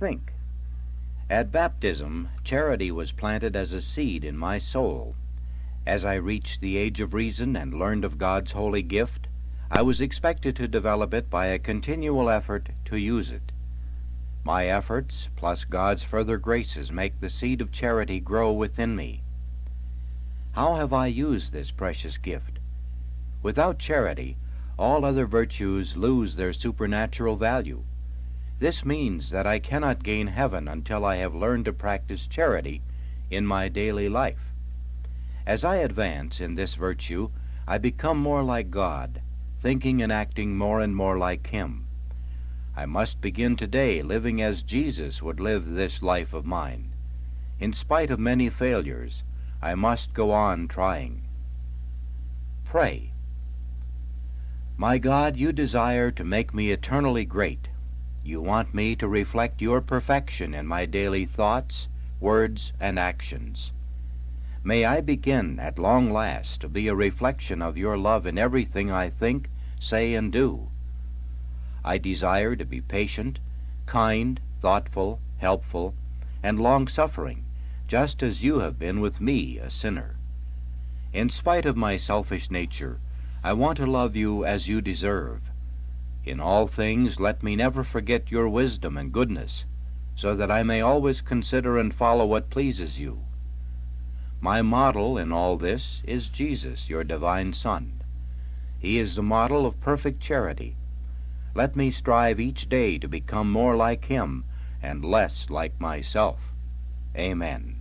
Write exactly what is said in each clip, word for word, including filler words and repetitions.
Think. At baptism, charity was planted as a seed in my soul. As I reached the age of reason and learned of God's holy gift, I was expected to develop it by a continual effort to use it. My efforts, plus God's further graces, make the seed of charity grow within me. How have I used this precious gift? Without charity, all other virtues lose their supernatural value. This means that I cannot gain heaven until I have learned to practice charity in my daily life. As I advance in this virtue, I become more like God, thinking and acting more and more like Him. I must begin today living as Jesus would live this life of mine. In spite of many failures, I must go on trying. Pray. My God, you desire to make me eternally great. You want me to reflect your perfection in my daily thoughts, words, and actions. May I begin at long last to be a reflection of your love in everything I think, say, and do. I desire to be patient, kind, thoughtful, helpful, and long-suffering, just as you have been with me, a sinner. In spite of my selfish nature, I want to love you as you deserve. In all things let me never forget your wisdom and goodness, so that I may always consider and follow what pleases you. My model in all this is Jesus, your divine Son. He is the model of perfect charity. Let me strive each day to become more like Him and less like myself. Amen.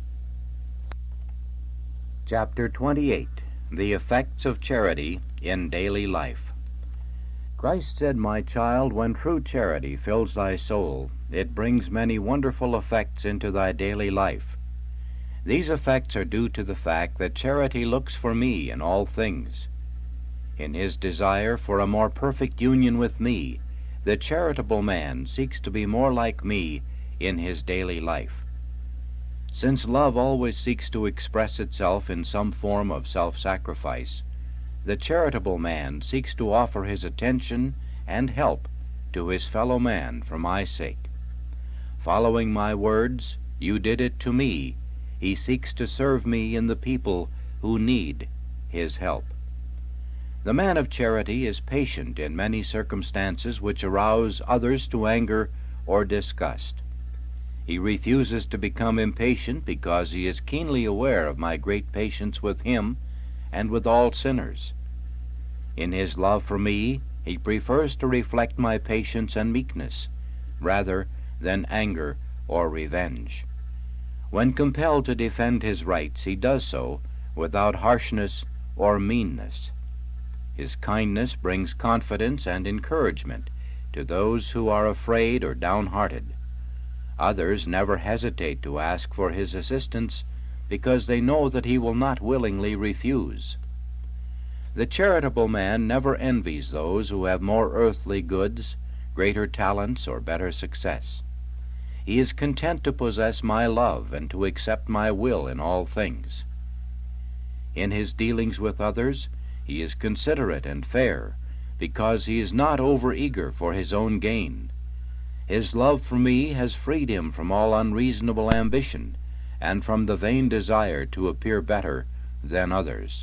Chapter twenty-eight. The Effects of Charity in Daily Life. Christ said, "My child, when true charity fills thy soul, it brings many wonderful effects into thy daily life. These effects are due to the fact that charity looks for me in all things. In his desire for a more perfect union with me, the charitable man seeks to be more like me in his daily life. Since love always seeks to express itself in some form of self-sacrifice, the charitable man seeks to offer his attention and help to his fellow man for my sake. Following my words, you did it to me, he seeks to serve me in the people who need his help. The man of charity is patient in many circumstances which arouse others to anger or disgust. He refuses to become impatient because he is keenly aware of my great patience with him and with all sinners. In his love for me, he prefers to reflect my patience and meekness, rather than anger or revenge. When compelled to defend his rights, he does so without harshness or meanness. His kindness brings confidence and encouragement to those who are afraid or downhearted. Others never hesitate to ask for his assistance because they know that he will not willingly refuse. The charitable man never envies those who have more earthly goods, greater talents, or better success. He is content to possess my love and to accept my will in all things. In his dealings with others, he is considerate and fair, because he is not over-eager for his own gain. His love for me has freed him from all unreasonable ambition, and from the vain desire to appear better than others.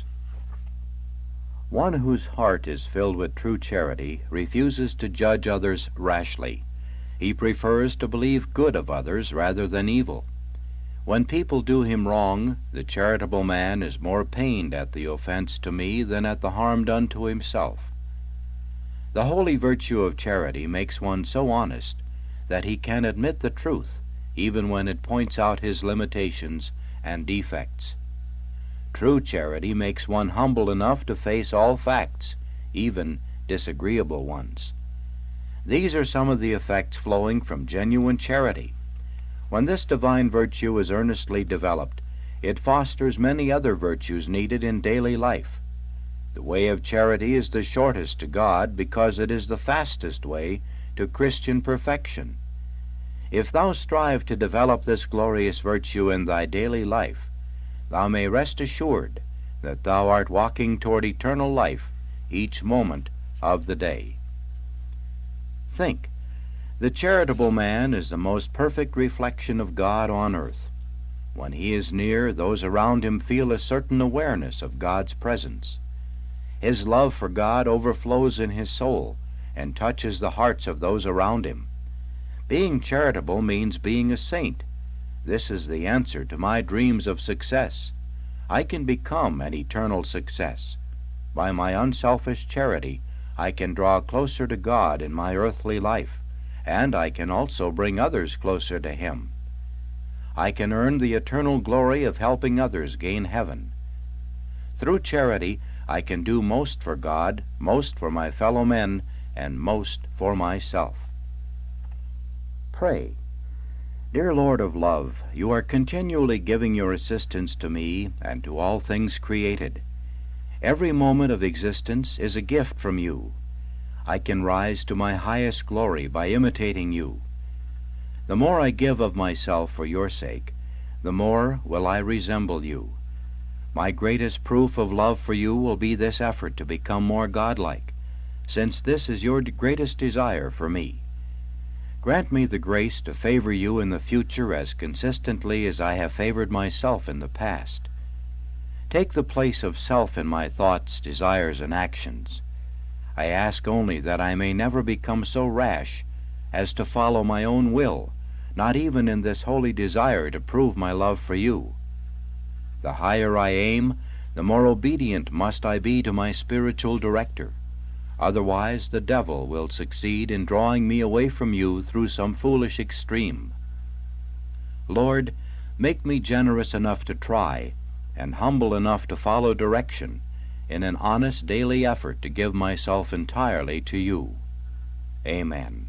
One whose heart is filled with true charity refuses to judge others rashly. He prefers to believe good of others rather than evil. When people do him wrong, the charitable man is more pained at the offense to me than at the harm done to himself. The holy virtue of charity makes one so honest that he can admit the truth, even when it points out his limitations and defects. True charity makes one humble enough to face all facts, even disagreeable ones. These are some of the effects flowing from genuine charity. When this divine virtue is earnestly developed, it fosters many other virtues needed in daily life. The way of charity is the shortest to God because it is the fastest way to Christian perfection. If thou strive to develop this glorious virtue in thy daily life, thou may rest assured that thou art walking toward eternal life each moment of the day. Think. The charitable man is the most perfect reflection of God on earth. When he is near, those around him feel a certain awareness of God's presence. His love for God overflows in his soul and touches the hearts of those around him. Being charitable means being a saint. This is the answer to my dreams of success. I can become an eternal success. By my unselfish charity, I can draw closer to God in my earthly life, and I can also bring others closer to Him. I can earn the eternal glory of helping others gain heaven. Through charity, I can do most for God, most for my fellow men, and most for myself. Pray. Dear Lord of love, you are continually giving your assistance to me and to all things created. Every moment of existence is a gift from you. I can rise to my highest glory by imitating you. The more I give of myself for your sake, the more will I resemble you. My greatest proof of love for you will be this effort to become more godlike, since this is your greatest desire for me. Grant me the grace to favor you in the future as consistently as I have favored myself in the past. Take the place of self in my thoughts, desires, and actions. I ask only that I may never become so rash as to follow my own will, not even in this holy desire to prove my love for you. The higher I aim, the more obedient must I be to my spiritual director. Otherwise the devil will succeed in drawing me away from you through some foolish extreme. Lord, make me generous enough to try, and humble enough to follow direction, in an honest daily effort to give myself entirely to you. Amen.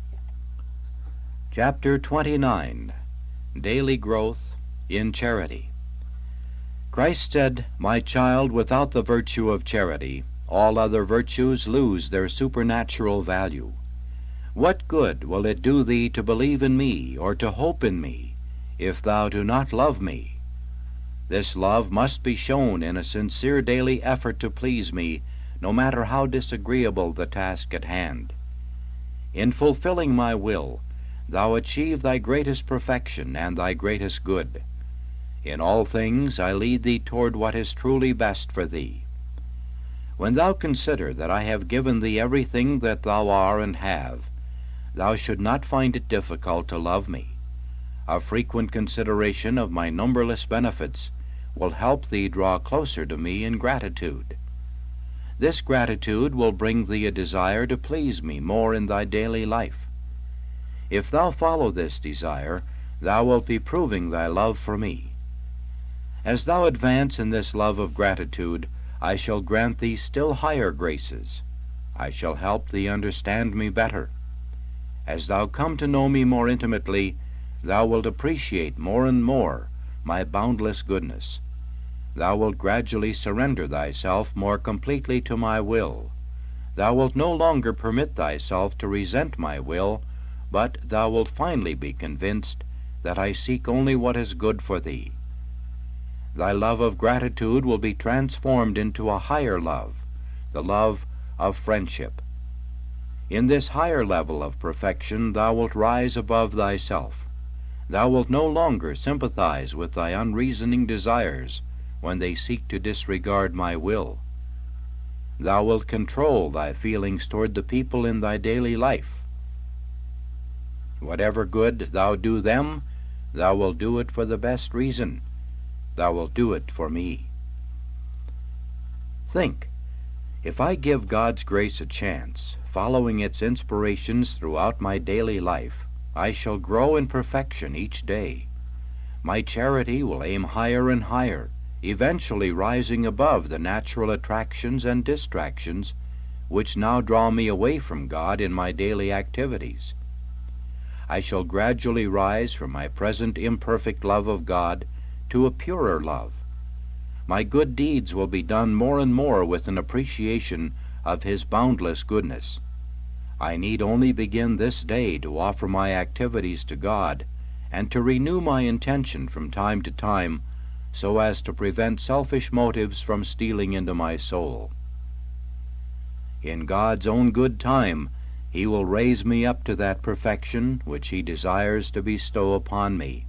Chapter twenty-nine. Daily Growth in Charity. Christ said, "My child, without the virtue of charity, all other virtues lose their supernatural value. What good will it do thee to believe in me, or to hope in me, if thou do not love me? This love must be shown in a sincere daily effort to please me, no matter how disagreeable the task at hand. In fulfilling my will, thou achieve thy greatest perfection and thy greatest good. In all things I lead thee toward what is truly best for thee. When thou consider that I have given thee everything that thou art and have, thou should not find it difficult to love me. A frequent consideration of my numberless benefits will help thee draw closer to me in gratitude. This gratitude will bring thee a desire to please me more in thy daily life. If thou follow this desire, thou wilt be proving thy love for me. As thou advance in this love of gratitude, I shall grant thee still higher graces. I shall help thee understand me better. As thou come to know me more intimately, thou wilt appreciate more and more my boundless goodness. Thou wilt gradually surrender thyself more completely to my will. Thou wilt no longer permit thyself to resent my will, but thou wilt finally be convinced that I seek only what is good for thee. Thy love of gratitude will be transformed into a higher love, the love of friendship. In this higher level of perfection thou wilt rise above thyself. Thou wilt no longer sympathize with thy unreasoning desires when they seek to disregard my will. Thou wilt control thy feelings toward the people in thy daily life. Whatever good thou do them, thou wilt do it for the best reason. Thou wilt do it for me. Think, if I give God's grace a chance, following its inspirations throughout my daily life, I shall grow in perfection each day. My charity will aim higher and higher, eventually rising above the natural attractions and distractions which now draw me away from God in my daily activities. I shall gradually rise from my present imperfect love of God to a purer love. My good deeds will be done more and more with an appreciation of His boundless goodness. I need only begin this day to offer my activities to God and to renew my intention from time to time so as to prevent selfish motives from stealing into my soul. In God's own good time, He will raise me up to that perfection which He desires to bestow upon me.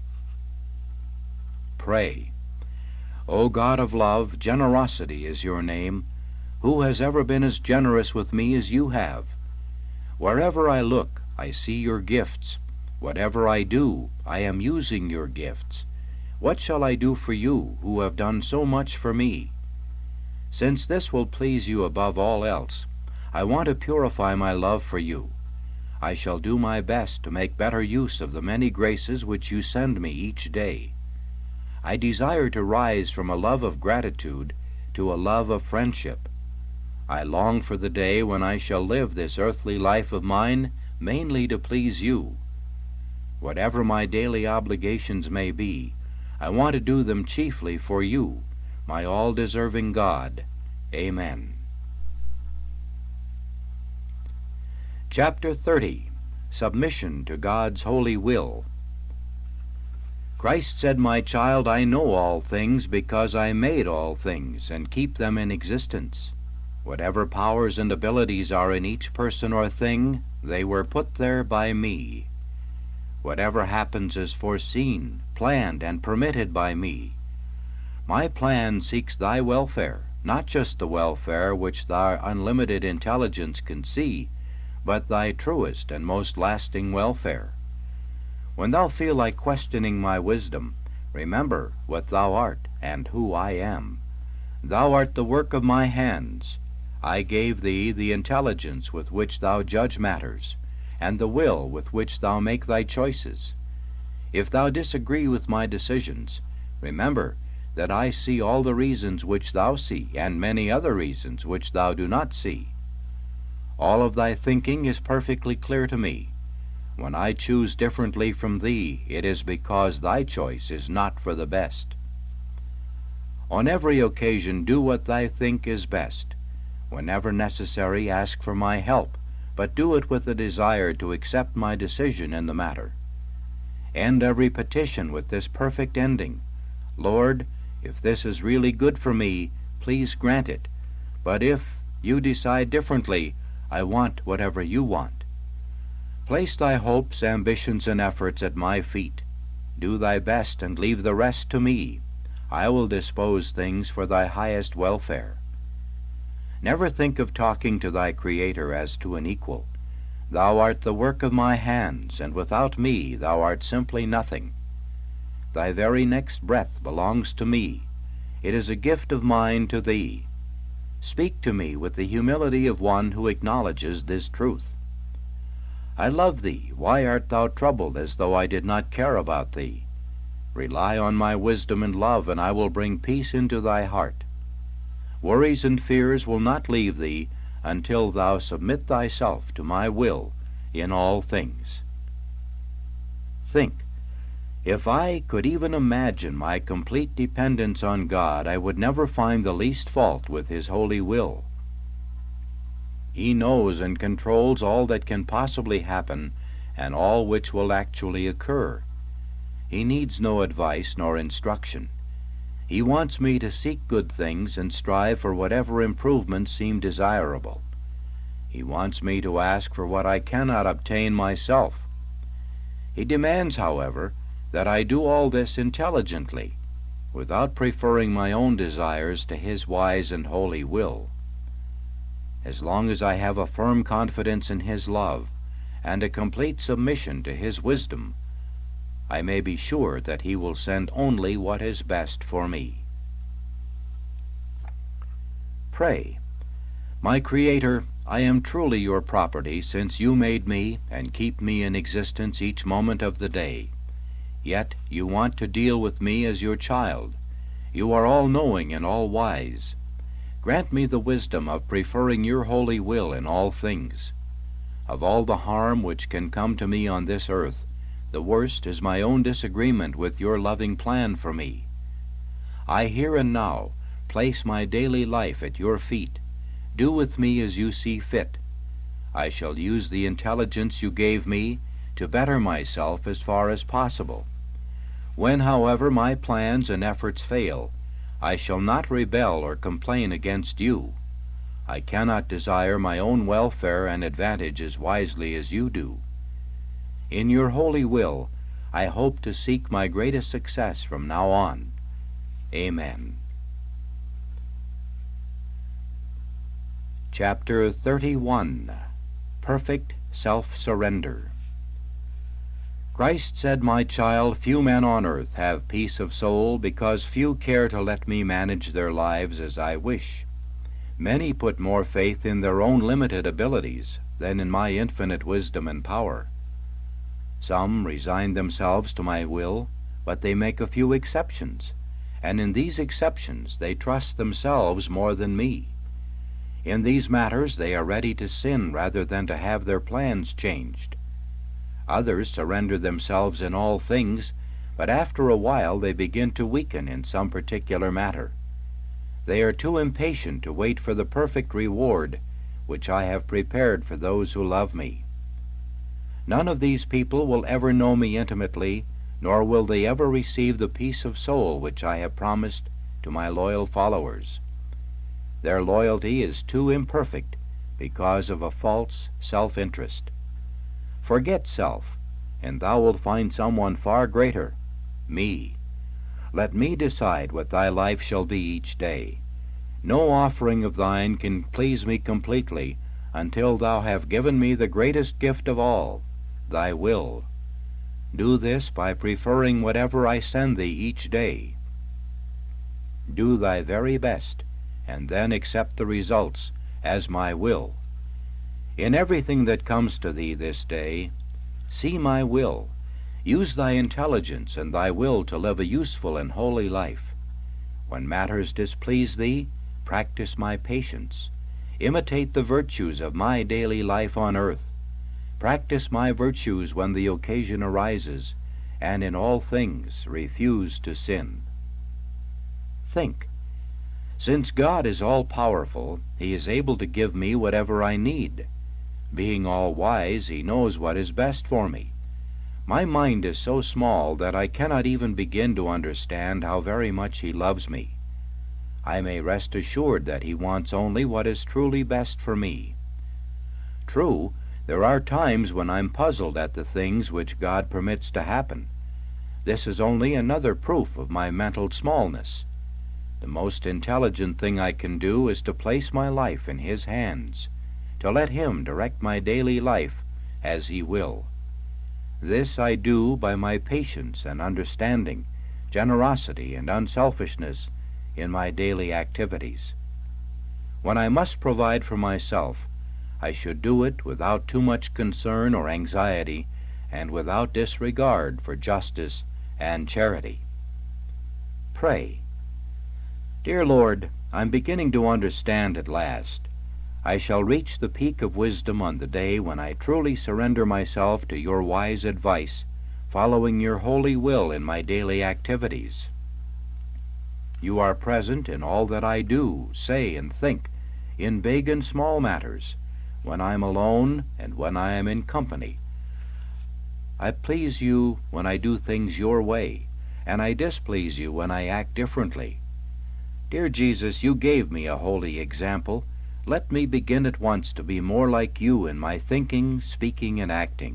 Pray. O God of love, generosity is your name. Who has ever been as generous with me as you have? Wherever I look, I see your gifts. Whatever I do, I am using your gifts. What shall I do for you, who have done so much for me? Since this will please you above all else, I want to purify my love for you. I shall do my best to make better use of the many graces which you send me each day. I desire to rise from a love of gratitude to a love of friendship. I long for the day when I shall live this earthly life of mine mainly to please you. Whatever my daily obligations may be, I want to do them chiefly for you, my all-deserving God. Amen. Chapter thirty. Submission to God's Holy Will. Christ said, My child, I know all things because I made all things and keep them in existence. Whatever powers and abilities are in each person or thing, they were put there by me. Whatever happens is foreseen, planned, and permitted by me. My plan seeks thy welfare, not just the welfare which thy unlimited intelligence can see, but thy truest and most lasting welfare. When thou feel like questioning my wisdom, remember what thou art and who I am. Thou art the work of my hands. I gave thee the intelligence with which thou judge matters, and the will with which thou make thy choices. If thou disagree with my decisions, remember that I see all the reasons which thou see, and many other reasons which thou do not see. All of thy thinking is perfectly clear to me. When I choose differently from thee, it is because thy choice is not for the best. On every occasion do what thou think is best. Whenever necessary, ask for my help, but do it with the desire to accept my decision in the matter. End every petition with this perfect ending: Lord, if this is really good for me, please grant it. But if you decide differently, I want whatever you want. Place thy hopes, ambitions, and efforts at my feet. Do thy best and leave the rest to me. I will dispose things for thy highest welfare. Never think of talking to thy Creator as to an equal. Thou art the work of my hands, and without me thou art simply nothing. Thy very next breath belongs to me. It is a gift of mine to thee. Speak to me with the humility of one who acknowledges this truth. I love thee. Why art thou troubled as though I did not care about thee? Rely on my wisdom and love, and I will bring peace into thy heart. Worries and fears will not leave thee until thou submit thyself to my will in all things. Think, if I could even imagine my complete dependence on God, I would never find the least fault with His holy will. He knows and controls all that can possibly happen and all which will actually occur. He needs no advice nor instruction. He wants me to seek good things and strive for whatever improvements seem desirable. He wants me to ask for what I cannot obtain myself. He demands, however, that I do all this intelligently, without preferring my own desires to His wise and holy will. As long as I have a firm confidence in His love and a complete submission to His wisdom, I may be sure that He will send only what is best for me. Pray. My Creator, I am truly your property, since you made me and keep me in existence each moment of the day. Yet you want to deal with me as your child. You are all-knowing and all-wise. Grant me the wisdom of preferring your holy will in all things. Of all the harm which can come to me on this earth, the worst is my own disagreement with your loving plan for me. I here and now place my daily life at your feet. Do with me as you see fit. I shall use the intelligence you gave me to better myself as far as possible. When, however, my plans and efforts fail, I shall not rebel or complain against you. I cannot desire my own welfare and advantage as wisely as you do. In your holy will, I hope to seek my greatest success from now on. Amen. Chapter thirty-one. Perfect Self-Surrender. Christ said, "My child, few men on earth have peace of soul, because few care to let me manage their lives as I wish. Many put more faith in their own limited abilities than in my infinite wisdom and power. Some resign themselves to my will, but they make a few exceptions, and in these exceptions they trust themselves more than me. In these matters they are ready to sin rather than to have their plans changed. Others surrender themselves in all things, but after a while they begin to weaken in some particular matter. They are too impatient to wait for the perfect reward which I have prepared for those who love me. None of these people will ever know me intimately, nor will they ever receive the peace of soul which I have promised to my loyal followers. Their loyalty is too imperfect because of a false self-interest. Forget self, and thou wilt find someone far greater, me. Let me decide what thy life shall be each day. No offering of thine can please me completely until thou have given me the greatest gift of all, thy will. Do this by preferring whatever I send thee each day. Do thy very best, and then accept the results as my will. In everything that comes to thee this day, see my will. Use thy intelligence and thy will to live a useful and holy life. When matters displease thee, practice my patience. Imitate the virtues of my daily life on earth. Practice my virtues when the occasion arises, and in all things refuse to sin. Think. Since God is all-powerful, he is able to give me whatever I need. Being all-wise, he knows what is best for me. My mind is so small that I cannot even begin to understand how very much he loves me. I may rest assured that he wants only what is truly best for me. True, there are times when I'm puzzled at the things which God permits to happen. This is only another proof of my mental smallness. The most intelligent thing I can do is to place my life in his hands, to let him direct my daily life as he will. This I do by my patience and understanding, generosity and unselfishness in my daily activities. When I must provide for myself, I should do it without too much concern or anxiety, and without disregard for justice and charity. Pray. Dear Lord, I'm beginning to understand at last. I shall reach the peak of wisdom on the day when I truly surrender myself to your wise advice, following your holy will in my daily activities. You are present in all that I do, say, and think, in big and small matters, when I am alone and when I am in company. I please you when I do things your way, and I displease you when I act differently. Dear Jesus, you gave me a holy example. Let me begin at once to be more like you in my thinking, speaking, and acting.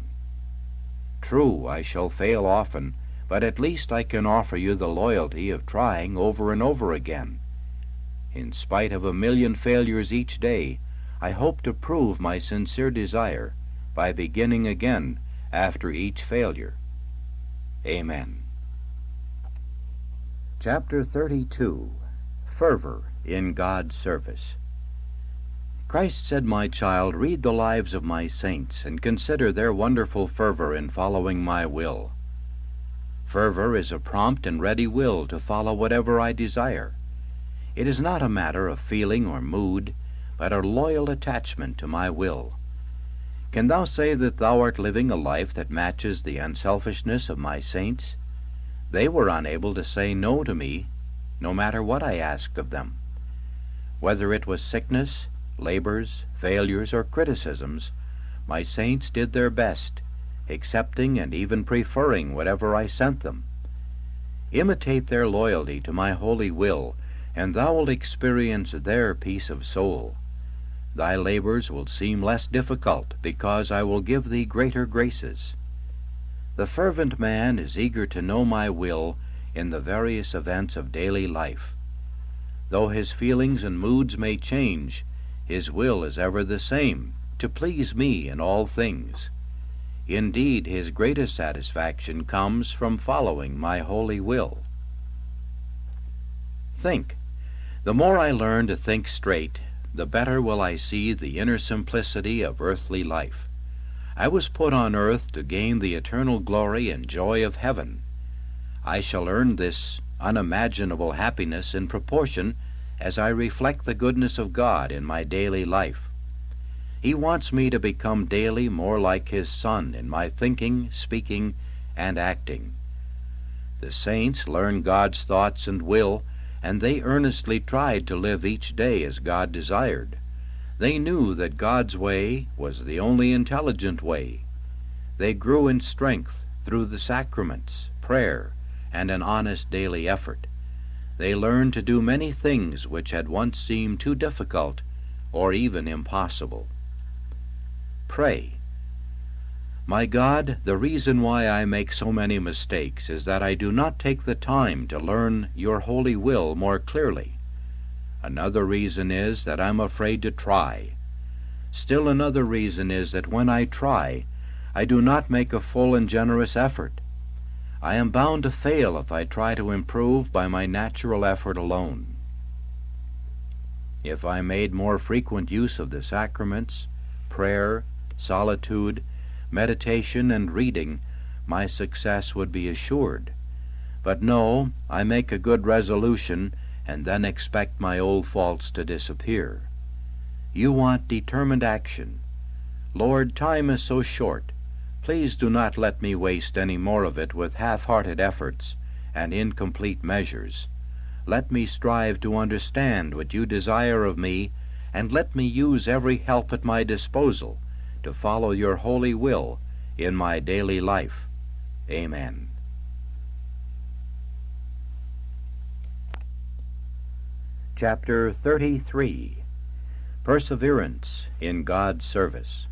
True, I shall fail often, but at least I can offer you the loyalty of trying over and over again. In spite of a million failures each day, I hope to prove my sincere desire by beginning again after each failure. Amen. Chapter thirty-two. Fervor in God's Service. Christ said, My child, read the lives of my saints, and consider their wonderful fervor in following my will. Fervor is a prompt and ready will to follow whatever I desire. It is not a matter of feeling or mood, but a loyal attachment to my will. Can thou say that thou art living a life that matches the unselfishness of my saints? They were unable to say no to me, no matter what I asked of them. Whether it was sickness, labors, failures, or criticisms, my saints did their best, accepting and even preferring whatever I sent them. Imitate their loyalty to my holy will, and thou wilt experience their peace of soul. thy labors will seem less difficult, because I will give thee greater graces. The fervent man is eager to know my will in the various events of daily life. Though his feelings and moods may change, his will is ever the same, to please me in all things. Indeed, his greatest satisfaction comes from following my holy will. Think. The more I learn to think straight, the better will I see the inner simplicity of earthly life. I was put on earth to gain the eternal glory and joy of heaven. I shall earn this unimaginable happiness in proportion as I reflect the goodness of God in my daily life. He wants me to become daily more like His Son in my thinking, speaking, and acting. The saints learn God's thoughts and will, and they earnestly tried to live each day as God desired. They knew that God's way was the only intelligent way. They grew in strength through the sacraments, prayer, and an honest daily effort. They learned to do many things which had once seemed too difficult or even impossible. Pray. My God, the reason why I make so many mistakes is that I do not take the time to learn your holy will more clearly. Another reason is that I'm afraid to try. Still another reason is that when I try, I do not make a full and generous effort. I am bound to fail if I try to improve by my natural effort alone. If I made more frequent use of the sacraments, prayer, solitude, meditation, and reading, my success would be assured. But no, I make a good resolution and then expect my old faults to disappear. You want determined action. Lord, time is so short. Please do not let me waste any more of it with half-hearted efforts and incomplete measures. Let me strive to understand what you desire of me, and let me use every help at my disposal to follow your holy will in my daily life. Amen. Chapter thirty-three. Perseverance in God's Service.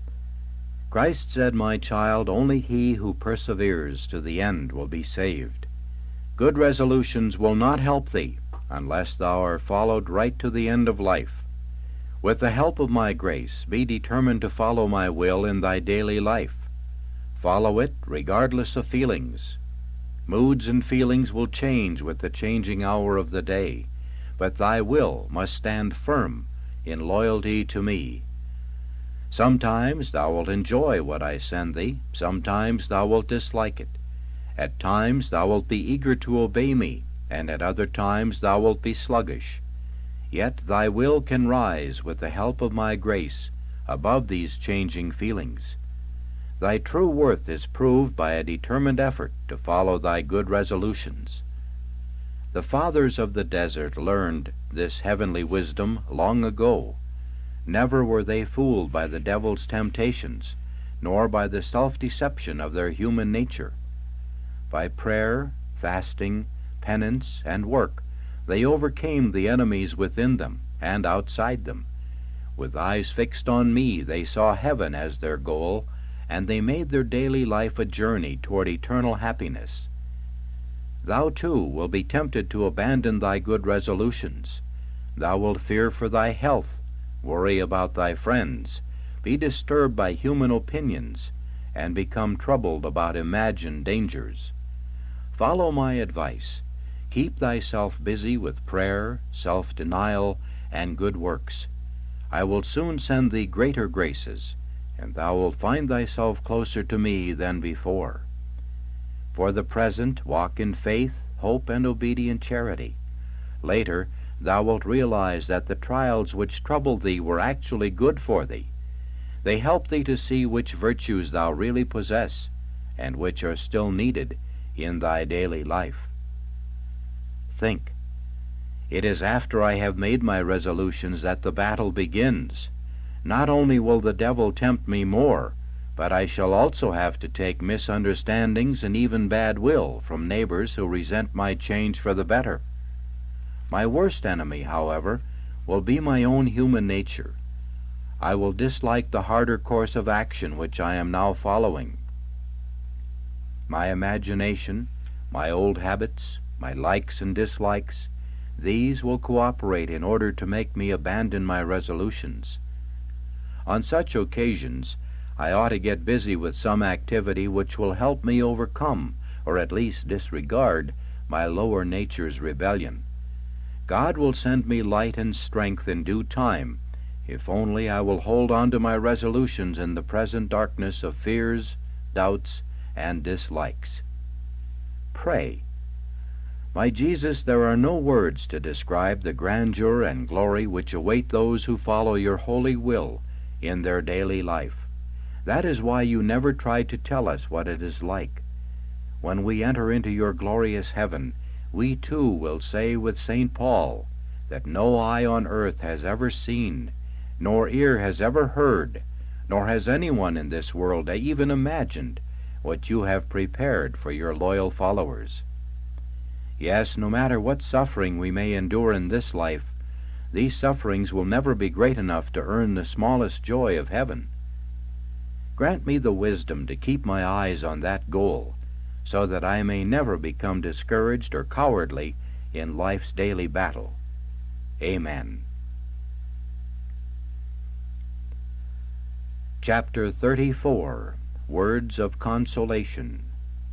Christ said, My child, only he who perseveres to the end will be saved. Good resolutions will not help thee unless thou art followed right to the end of life. With the help of my grace, be determined to follow my will in thy daily life. Follow it regardless of feelings. Moods and feelings will change with the changing hour of the day, but thy will must stand firm in loyalty to me. Sometimes thou wilt enjoy what I send thee, sometimes thou wilt dislike it. At times thou wilt be eager to obey me, and at other times thou wilt be sluggish. Yet thy will can rise with the help of my grace above these changing feelings. Thy true worth is proved by a determined effort to follow thy good resolutions. The fathers of the desert learned this heavenly wisdom long ago. Never were they fooled by the devil's temptations, nor by the self-deception of their human nature. By prayer, fasting, penance, and work, they overcame the enemies within them and outside them. With eyes fixed on me, they saw heaven as their goal, and they made their daily life a journey toward eternal happiness. Thou too will be tempted to abandon thy good resolutions. Thou wilt fear for thy health, worry about thy friends, be disturbed by human opinions, and become troubled about imagined dangers. Follow my advice. Keep thyself busy with prayer, self-denial, and good works. I will soon send thee greater graces, and thou wilt find thyself closer to me than before. For the present, walk in faith, hope, and obedient charity. Later, thou wilt realize that the trials which troubled thee were actually good for thee. They help thee to see which virtues thou really possess, and which are still needed in thy daily life. Think. It is after I have made my resolutions that the battle begins. Not only will the devil tempt me more, but I shall also have to take misunderstandings and even bad will from neighbors who resent my change for the better. My worst enemy, however, will be my own human nature. I will dislike the harder course of action which I am now following. My imagination, my old habits, my likes and dislikes, these will cooperate in order to make me abandon my resolutions. On such occasions, I ought to get busy with some activity which will help me overcome, or at least disregard, my lower nature's rebellion. God will send me light and strength in due time, if only I will hold on to my resolutions in the present darkness of fears, doubts, and dislikes. Pray. My Jesus, there are no words to describe the grandeur and glory which await those who follow your holy will in their daily life. That is why you never tried to tell us what it is like. When we enter into your glorious heaven, we too will say with Saint Paul that no eye on earth has ever seen, nor ear has ever heard, nor has anyone in this world even imagined what you have prepared for your loyal followers. Yes, no matter what suffering we may endure in this life, these sufferings will never be great enough to earn the smallest joy of heaven. Grant me the wisdom to keep my eyes on that goal, so that I may never become discouraged or cowardly in life's daily battle. Amen. Chapter thirty-four. Words of Consolation.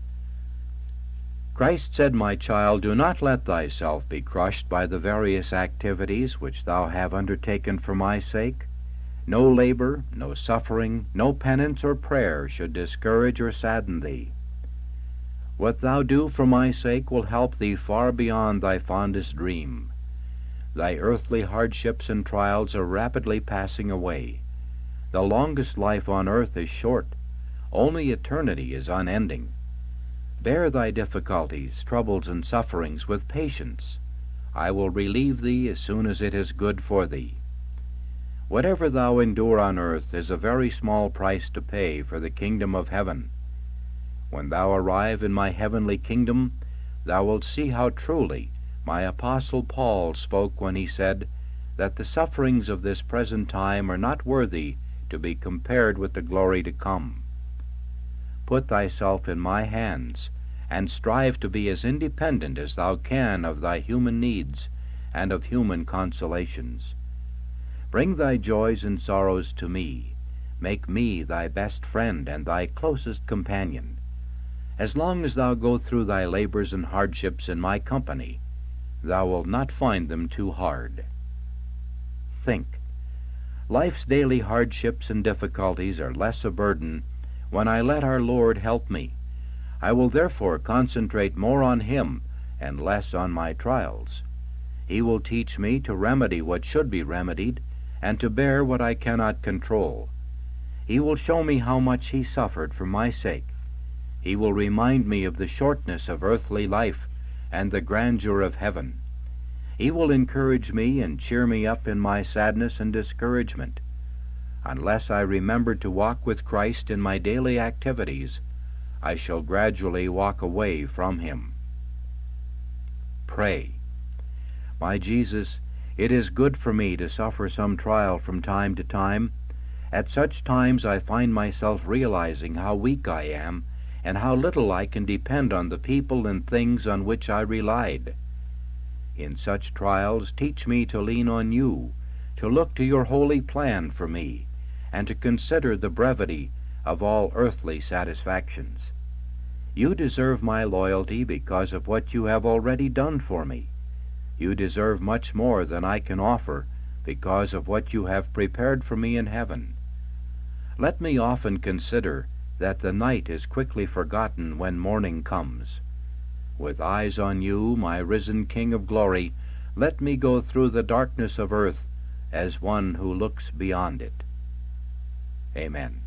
Christ said, My child, do not let thyself be crushed by the various activities which thou have undertaken for my sake. No labor, no suffering, no penance or prayer should discourage or sadden thee. What thou do for my sake will help thee far beyond thy fondest dream. Thy earthly hardships and trials are rapidly passing away. The longest life on earth is short. Only eternity is unending. Bear thy difficulties, troubles, and sufferings with patience. I will relieve thee as soon as it is good for thee. Whatever thou endure on earth is a very small price to pay for the kingdom of heaven. When thou arrive in my heavenly kingdom, thou wilt see how truly my apostle Paul spoke when he said that the sufferings of this present time are not worthy to be compared with the glory to come. Put thyself in my hands, and strive to be as independent as thou can of thy human needs and of human consolations. Bring thy joys and sorrows to me. Make me thy best friend and thy closest companion. As long as thou go through thy labors and hardships in my company, thou wilt not find them too hard. Think. Life's daily hardships and difficulties are less a burden when I let our Lord help me. I will therefore concentrate more on Him and less on my trials. He will teach me to remedy what should be remedied and to bear what I cannot control. He will show me how much He suffered for my sake. He will remind me of the shortness of earthly life and the grandeur of heaven. He will encourage me and cheer me up in my sadness and discouragement. Unless I remember to walk with Christ in my daily activities, I shall gradually walk away from Him. Pray. My Jesus, it is good for me to suffer some trial from time to time. At such times I find myself realizing how weak I am and how little I can depend on the people and things on which I relied. In such trials, teach me to lean on you, to look to your holy plan for me, and to consider the brevity of all earthly satisfactions. You deserve my loyalty because of what you have already done for me. You deserve much more than I can offer because of what you have prepared for me in heaven. Let me often consider that the night is quickly forgotten when morning comes. With eyes on you, my risen King of glory, let me go through the darkness of earth as one who looks beyond it. Amen.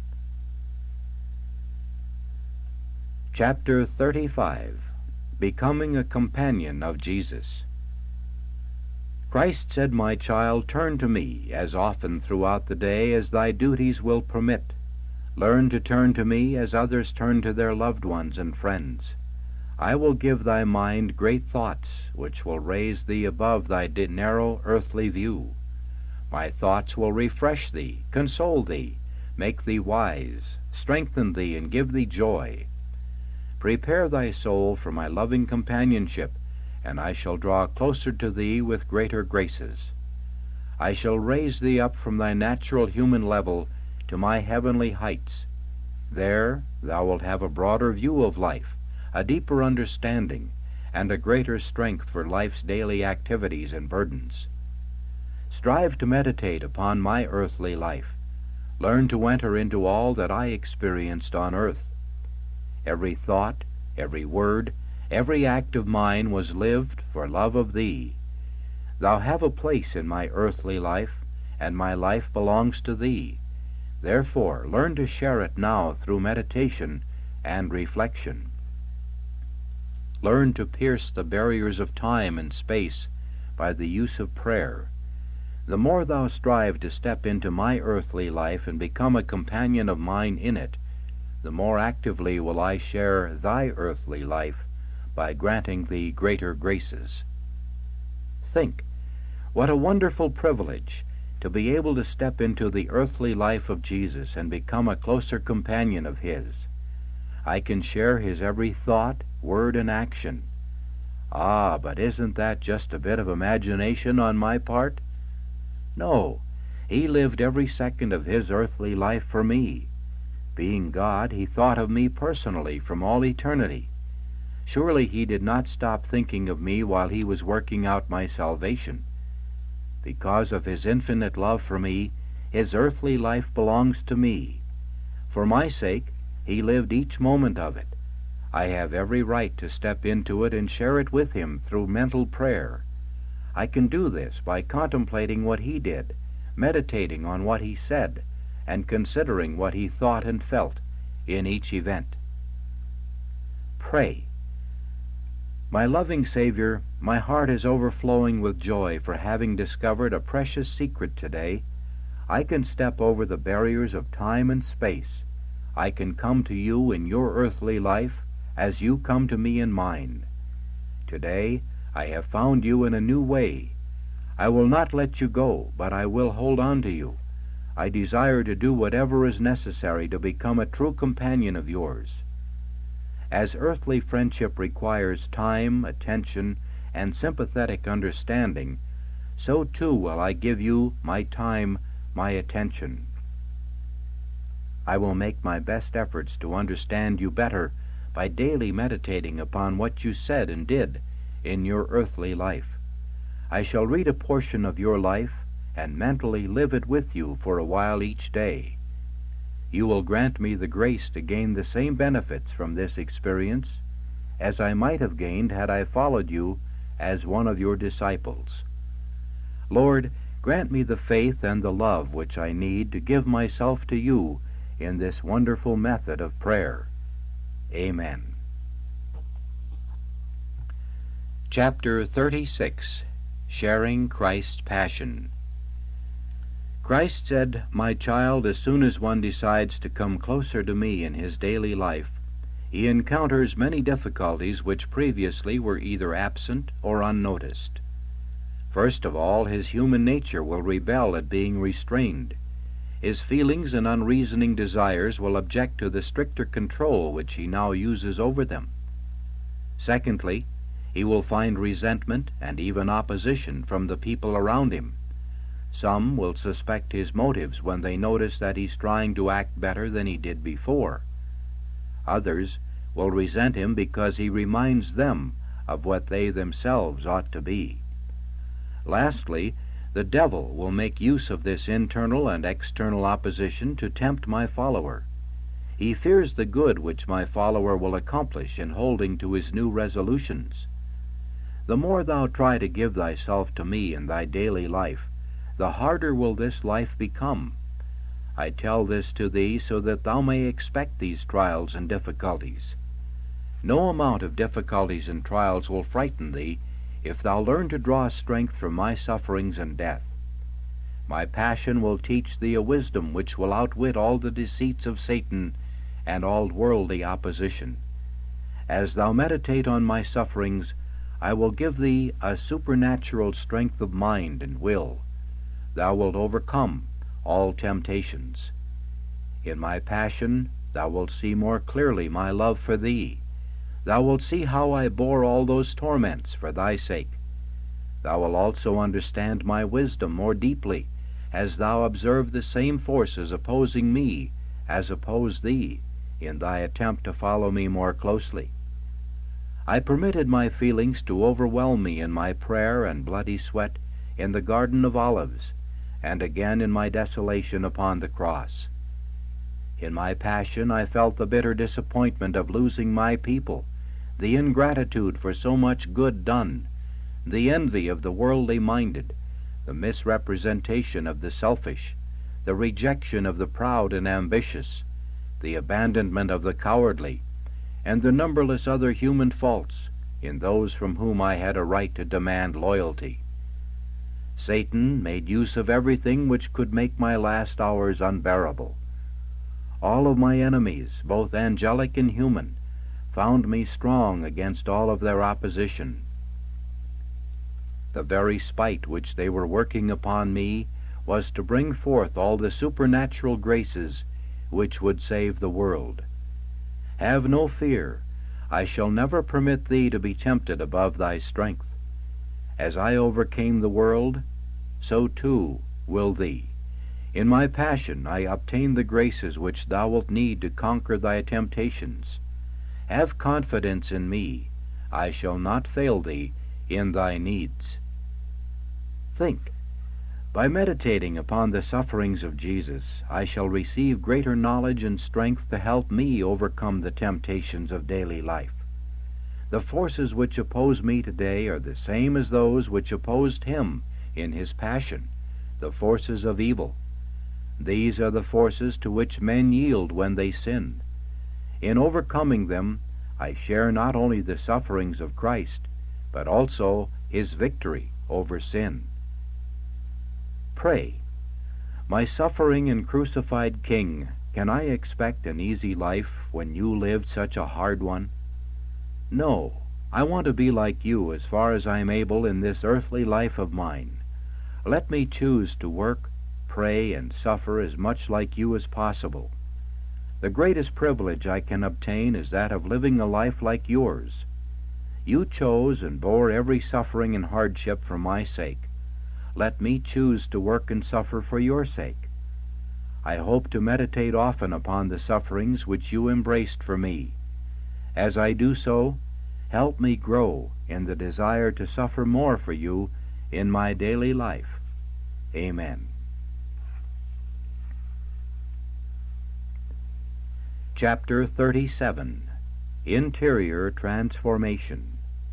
Chapter thirty-five. Becoming a Companion of Jesus. Christ said, My child, turn to me as often throughout the day as thy duties will permit. Learn to turn to me as others turn to their loved ones and friends. I will give thy mind great thoughts, which will raise thee above thy narrow earthly view. My thoughts will refresh thee, console thee, make thee wise, strengthen thee, and give thee joy. Prepare thy soul for my loving companionship, and I shall draw closer to thee with greater graces. I shall raise thee up from thy natural human level to my heavenly heights. There thou wilt have a broader view of life, a deeper understanding, and a greater strength for life's daily activities and burdens. Strive to meditate upon my earthly life. Learn to enter into all that I experienced on earth. Every thought, every word, every act of mine was lived for love of thee. Thou have a place in my earthly life, and my life belongs to thee. Therefore, learn to share it now through meditation and reflection. Learn to pierce the barriers of time and space by the use of prayer. The more thou strive to step into my earthly life and become a companion of mine in it, the more actively will I share thy earthly life by granting thee greater graces. Think, what a wonderful privilege to be able to step into the earthly life of Jesus and become a closer companion of his. I can share his every thought, word, and action. Ah, but isn't that just a bit of imagination on my part? No, he lived every second of his earthly life for me. Being God, he thought of me personally from all eternity. Surely he did not stop thinking of me while he was working out my salvation. Because of his infinite love for me, his earthly life belongs to me. For my sake, he lived each moment of it. I have every right to step into it and share it with him through mental prayer. I can do this by contemplating what he did, meditating on what he said, and considering what he thought and felt in each event. Pray. My loving Savior, my heart is overflowing with joy for having discovered a precious secret today. I can step over the barriers of time and space. I can come to you in your earthly life as you come to me in mine. Today I have found you in a new way. I will not let you go, but I will hold on to you. I desire to do whatever is necessary to become a true companion of yours. As earthly friendship requires time, attention, and sympathetic understanding, so too will I give you my time, my attention. I will make my best efforts to understand you better by daily meditating upon what you said and did in your earthly life. I shall read a portion of your life and mentally live it with you for a while each day. You will grant me the grace to gain the same benefits from this experience as I might have gained had I followed you as one of your disciples. Lord, grant me the faith and the love which I need to give myself to you in this wonderful method of prayer. Amen. Chapter thirty-six. Sharing Christ's Passion. Christ said, "My child, as soon as one decides to come closer to me in his daily life, he encounters many difficulties which previously were either absent or unnoticed. First of all, his human nature will rebel at being restrained. His feelings and unreasoning desires will object to the stricter control which he now uses over them. Secondly, he will find resentment and even opposition from the people around him. Some will suspect his motives when they notice that he's trying to act better than he did before. Others will resent him because he reminds them of what they themselves ought to be. Lastly, the devil will make use of this internal and external opposition to tempt my follower. He fears the good which my follower will accomplish in holding to his new resolutions. The more thou try to give thyself to me in thy daily life, the harder will this life become. I tell this to thee so that thou may expect these trials and difficulties. No amount of difficulties and trials will frighten thee if thou learn to draw strength from my sufferings and death. My passion will teach thee a wisdom which will outwit all the deceits of Satan and all worldly opposition. As thou meditate on my sufferings, I will give thee a supernatural strength of mind and will. thou wilt overcome all temptations. In my passion thou wilt see more clearly my love for thee. Thou wilt see how I bore all those torments for thy sake. Thou wilt also understand my wisdom more deeply, as thou observe the same forces opposing me as oppose thee, in thy attempt to follow me more closely. I permitted my feelings to overwhelm me in my prayer and bloody sweat in the Garden of Olives, and again in my desolation upon the cross. In my passion I felt the bitter disappointment of losing my people, the ingratitude for so much good done, the envy of the worldly minded, the misrepresentation of the selfish, the rejection of the proud and ambitious, the abandonment of the cowardly, and the numberless other human faults in those from whom I had a right to demand loyalty. Satan made use of everything which could make my last hours unbearable. All of my enemies, both angelic and human, found me strong against all of their opposition. The very spite which they were working upon me was to bring forth all the supernatural graces which would save the world. Have no fear, I shall never permit thee to be tempted above thy strength. As I overcame the world, so too will thee. In my passion I obtained the graces which thou wilt need to conquer thy temptations. Have confidence in me, I shall not fail thee in thy needs. Think, by meditating upon the sufferings of Jesus, I shall receive greater knowledge and strength to help me overcome the temptations of daily life. The forces which oppose me today are the same as those which opposed him in his passion, the forces of evil. These are the forces to which men yield when they sin. In overcoming them, I share not only the sufferings of Christ, but also his victory over sin. Pray, my suffering and crucified King, can I expect an easy life when you lived such a hard one? No, I want to be like you as far as I am able in this earthly life of mine. Let me choose to work, pray, and suffer as much like you as possible. The greatest privilege I can obtain is that of living a life like yours. You chose and bore every suffering and hardship for my sake. Let me choose to work and suffer for your sake. I hope to meditate often upon the sufferings which you embraced for me. As I do so, help me grow in the desire to suffer more for you in my daily life. Amen. Chapter thirty-seven. Interior Transformation.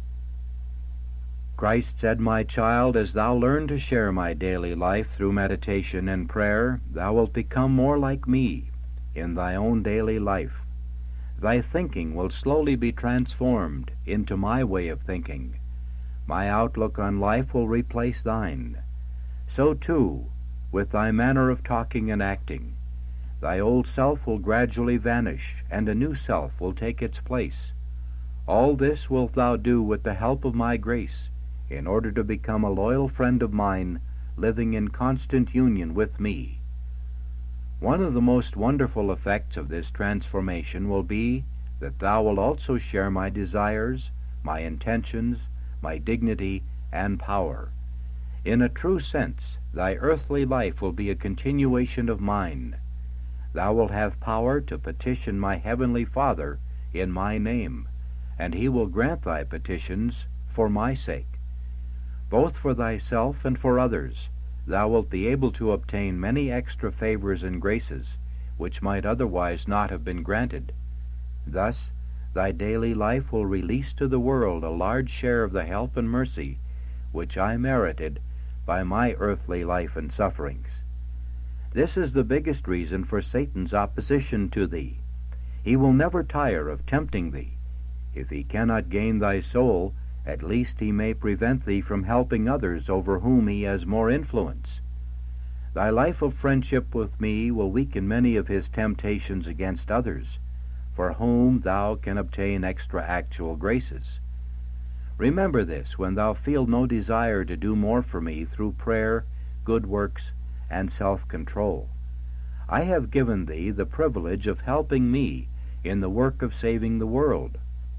Christ said, My child, as thou learn to share my daily life through meditation and prayer, thou wilt become more like me in thy own daily life. Thy thinking will slowly be transformed into my way of thinking. My outlook on life will replace thine. So, too, with thy manner of talking and acting. Thy old self will gradually vanish, and a new self will take its place. All this wilt thou do with the help of my grace, in order to become a loyal friend of mine, living in constant union with me. One of the most wonderful effects of this transformation will be that thou wilt also share my desires, my intentions, my dignity, and power. In a true sense, thy earthly life will be a continuation of mine. Thou wilt have power to petition my heavenly Father in my name, and he will grant thy petitions for my sake. Both for thyself and for others, thou wilt be able to obtain many extra favors and graces, which might otherwise not have been granted. Thus, thy daily life will release to the world a large share of the help and mercy which I merited by my earthly life and sufferings. This is the biggest reason for Satan's opposition to thee. He will never tire of tempting thee. If he cannot gain thy soul, at least he may prevent thee from helping others over whom he has more influence. Thy life of friendship with me will weaken many of his temptations against others, for whom thou can obtain extra actual graces. Remember this when thou feel no desire to do more for me through prayer, good works, and self-control. I have given thee the privilege of helping me in the work of saving the world.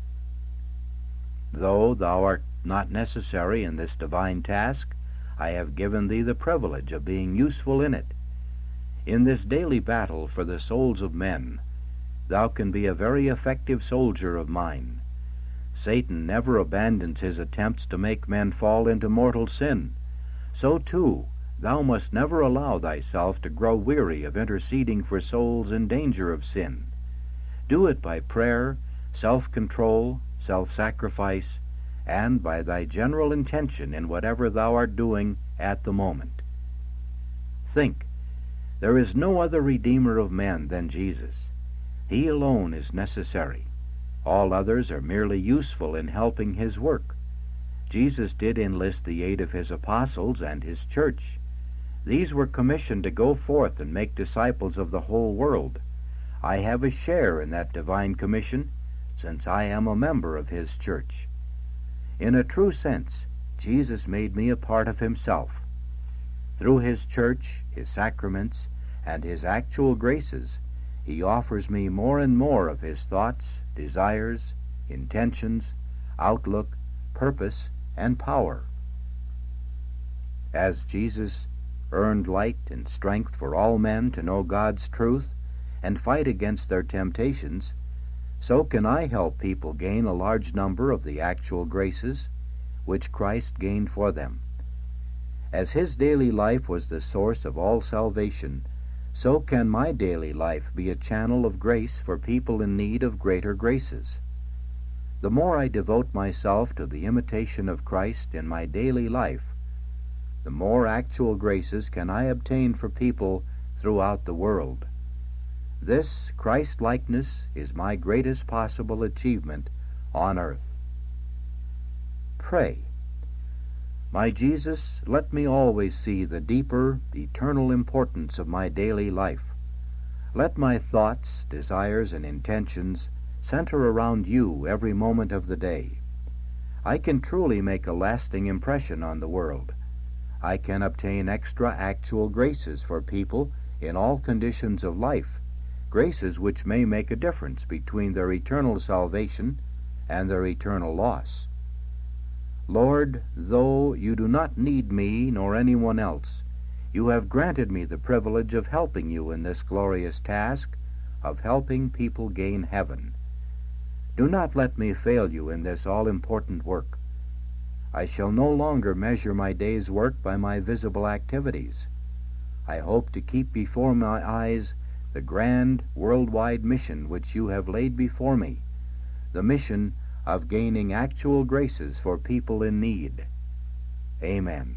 Though thou art not necessary in this divine task, I have given thee the privilege of being useful in it. In this daily battle for the souls of men, thou can be a very effective soldier of mine. Satan never abandons his attempts to make men fall into mortal sin. So, too, thou must never allow thyself to grow weary of interceding for souls in danger of sin. Do it by prayer, self-control, self-sacrifice, and by thy general intention in whatever thou art doing at the moment. Think, there is no other Redeemer of men than Jesus. He alone is necessary. All others are merely useful in helping his work. Jesus did enlist the aid of his apostles and his church. These were commissioned to go forth and make disciples of the whole world. I have a share in that divine commission, since I am a member of his church. In a true sense, Jesus made me a part of himself. Through his church, his sacraments, and his actual graces, he offers me more and more of his thoughts, desires, intentions, outlook, purpose, and power. As Jesus earned light and strength for all men to know God's truth and fight against their temptations, so can I help people gain a large number of the actual graces which Christ gained for them. As his daily life was the source of all salvation, so can my daily life be a channel of grace for people in need of greater graces. The more I devote myself to the imitation of Christ in my daily life, the more actual graces can I obtain for people throughout the world. This Christ-likeness is my greatest possible achievement on earth. Pray. My Jesus, let me always see the deeper, eternal importance of my daily life. Let my thoughts, desires, and intentions center around you every moment of the day. I can truly make a lasting impression on the world. I can obtain extra actual graces for people in all conditions of life, graces which may make a difference between their eternal salvation and their eternal loss. Lord, though you do not need me nor anyone else, you have granted me the privilege of helping you in this glorious task of helping people gain heaven. Do not let me fail you in this all-important work. I shall no longer measure my day's work by my visible activities. I hope to keep before my eyes the grand worldwide mission which you have laid before me, the mission of gaining actual graces for people in need. Amen.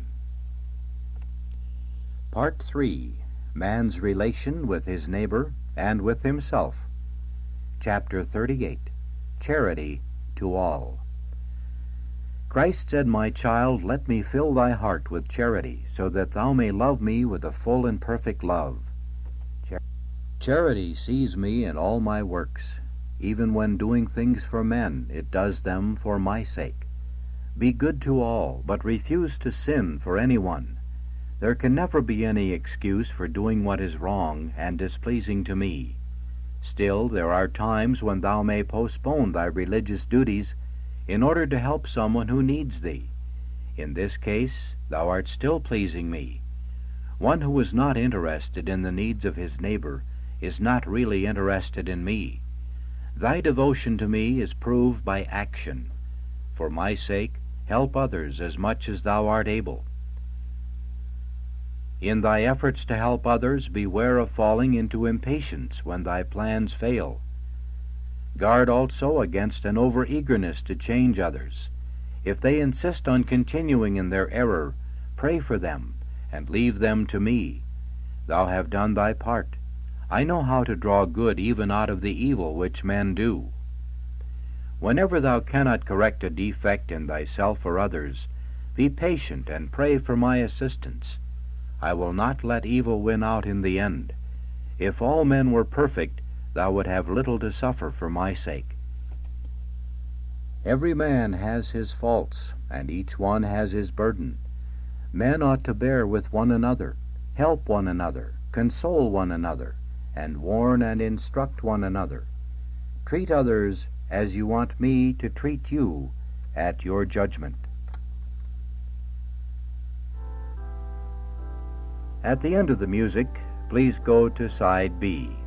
Part three. Man's relation with his neighbor and with himself. Chapter thirty-eight. Charity to all. Christ said, My child, let me fill thy heart with charity, so that thou may love me with a full and perfect love. Char- charity sees me in all my works. Even when doing things for men, it does them for my sake. Be good to all, but refuse to sin for anyone. There can never be any excuse for doing what is wrong and displeasing to me. Still, there are times when thou may postpone thy religious duties in order to help someone who needs thee. In this case, thou art still pleasing me. One who is not interested in the needs of his neighbor is not really interested in me. Thy devotion to me is proved by action. For my sake, help others as much as thou art able. In thy efforts to help others, beware of falling into impatience when thy plans fail. Guard also against an over-eagerness to change others. If they insist on continuing in their error, pray for them, and leave them to me. Thou have done thy part. I know how to draw good even out of the evil which men do. Whenever thou cannot correct a defect in thyself or others, be patient and pray for my assistance. I will not let evil win out in the end. If all men were perfect, thou would have little to suffer for my sake. Every man has his faults, and each one has his burden. Men ought to bear with one another, help one another, console one another, and warn and instruct one another. Treat others as you want me to treat you at your judgment. At the end of the music, please go to side B.